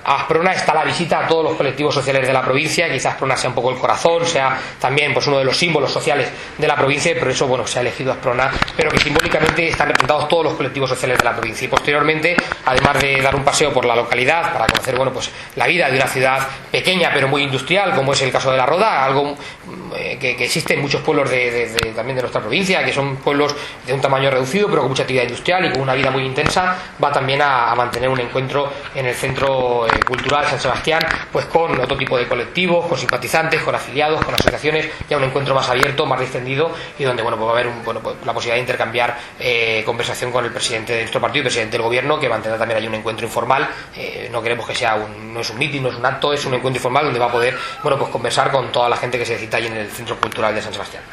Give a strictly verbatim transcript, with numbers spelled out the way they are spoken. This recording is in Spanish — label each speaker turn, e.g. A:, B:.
A: a Asprona está la visita a todos los colectivos sociales de la provincia. Quizás Asprona sea un poco el corazón, sea también pues uno de los símbolos sociales de la provincia, y por eso bueno, se ha elegido Asprona, pero que simbólicamente están representados todos los colectivos sociales de la provincia. Y posteriormente, además de dar un paseo por la localidad para conocer bueno, pues la vida de una ciudad pequeña pero muy industrial, como es el caso de La Roda, algo eh, que, que existe en muchos pueblos de, de, de, también de nuestra provincia, que son pueblos de un tamaño reducido pero con mucha actividad industrial y con una vida muy intensa, va también a, a mantener un encuentro en el Centro eh, Cultural San Sebastián, pues con otro tipo de colectivos, con simpatizantes, con afiliados, con asociaciones, ya un encuentro más abierto, más distendido, y donde bueno, pues va a haber un, bueno, pues la posibilidad de intercambiar eh, conversación con el presidente de nuestro partido y presidente del gobierno, que mantendrá también ahí un encuentro informal. Eh, no queremos que sea un, no es un mitin, no es un acto, es un encuentro informal donde va a poder bueno, pues conversar con toda la gente que se cita ahí en el Centro Cultural de San Sebastián.